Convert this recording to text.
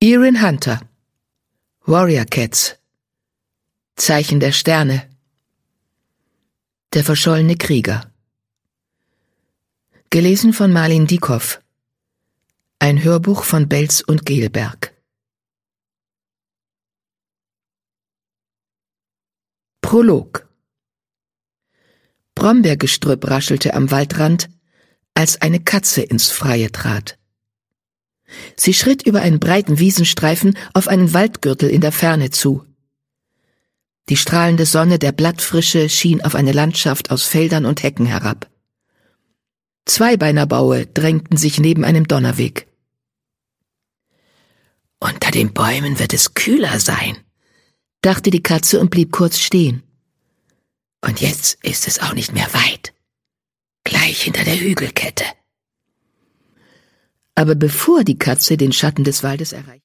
Erin Hunter, Warrior Cats, Zeichen der Sterne, Der verschollene Krieger. Gelesen von Marlene Dieckhoff. Ein Hörbuch von Belz und Gelberg. Prolog. Brombeergestrüpp raschelte am Waldrand, als eine Katze ins Freie trat. Sie schritt über einen breiten Wiesenstreifen auf einen Waldgürtel in der Ferne zu. Die strahlende Sonne der Blattfrische schien auf eine Landschaft aus Feldern und Hecken herab. Zweibeinerbaue drängten sich neben einem Donnerweg. »Unter den Bäumen wird es kühler sein«, dachte die Katze und blieb kurz stehen. »Und jetzt ist es auch nicht mehr weit. Gleich hinter der Hügelkette.« Aber bevor die Katze den Schatten des Waldes erreichte,